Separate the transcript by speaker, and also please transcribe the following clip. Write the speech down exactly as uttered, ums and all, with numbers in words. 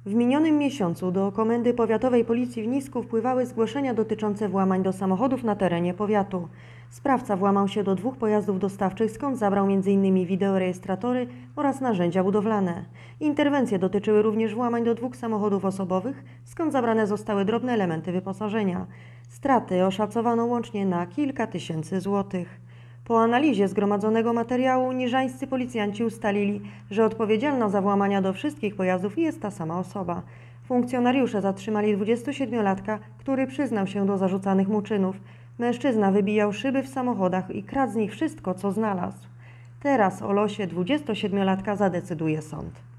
Speaker 1: W minionym miesiącu do Komendy Powiatowej Policji w Nisku wpływały zgłoszenia dotyczące włamań do samochodów na terenie powiatu. Sprawca włamał się do dwóch pojazdów dostawczych, skąd zabrał między innymi wideorejestratory oraz narzędzia budowlane. Interwencje dotyczyły również włamań do dwóch samochodów osobowych, skąd zabrane zostały drobne elementy wyposażenia. Straty oszacowano łącznie na kilka tysięcy złotych. Po analizie zgromadzonego materiału niżańscy policjanci ustalili, że odpowiedzialna za włamania do wszystkich pojazdów jest ta sama osoba. Funkcjonariusze zatrzymali dwudziestosiedmiolatka, który przyznał się do zarzucanych mu czynów. Mężczyzna wybijał szyby w samochodach i kradł z nich wszystko, co znalazł. Teraz o losie dwudziestosiedmiolatka zadecyduje sąd.